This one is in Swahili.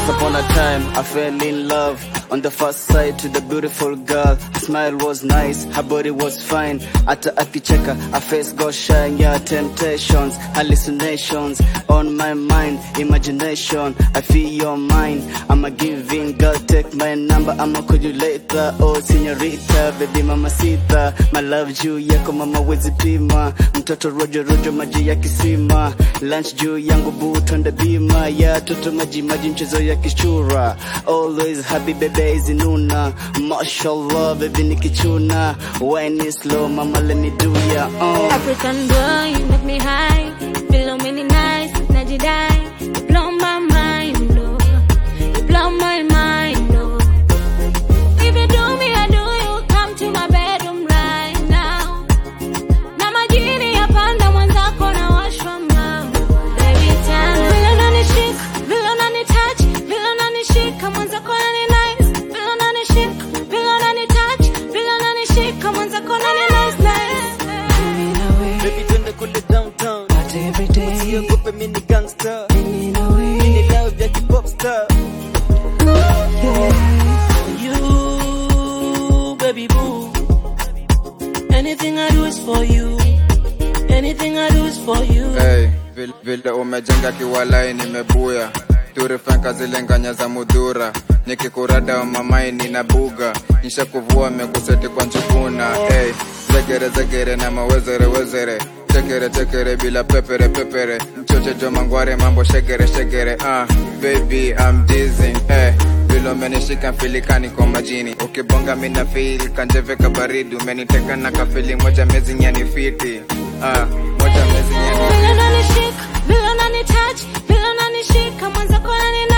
Once upon a time, I fell in love on the first sight to the beautiful girl. Her smile was nice, her body was fine. Ata akicheka, her face got shine. Yeah, temptations, hallucinations on my mind, imagination. I feel your mind. I'm a giving girl, take my number. I'ma call you later, oh señorita, baby mamacita. My love juu yako mama wezi pima. Mtoto rojo rojo maji ya kisima. Lunch juu yangu boo twende bima. Yeah, toto maji maji mchezo ya kichura. Always happy baby zinuna. Mashallah baby nikichuna. Wine is slow mama let me do ya African girl you make me high. Feel many nice najidai. You blow my mind oh. You blow my mind oh. If you do me I do you. Come to my bedroom right now. Na majini ya panda mwanzako na washwa mama. Baby time vile unanishika, vile unanitouch, vile unanishika mwanzako ni nice. Vile unanishika, vile unanitouch, vile unanishika mwanzako ni nice nice. Baby twende kule downtown. Every day. Usiogope mimi ni gangster. Mimi love ya pop star. You, baby boo. Anything I do is for you. Anything I do is for you. Hey, vile umejenga kiwalai nimebuya. Turifenka zile nganya za mudura. Nikikurada wa mamai nina buga. Nisha kuvua mekuseti kwa nchukuna. Hey, zegere na mawezere wezere. Chekere bila pepere. Mchoche jo mangware mambo shegere. Baby I'm dizzy. Bilo menishika filikani kwa majini. Ukibonga mina feel kanjeve kabaridu. Meniteka na kafili moja mezi nyani fiti. Moja mezi nyani fiti. Vile unanishika, vile unanitouch, vile unanishika mwanzako ni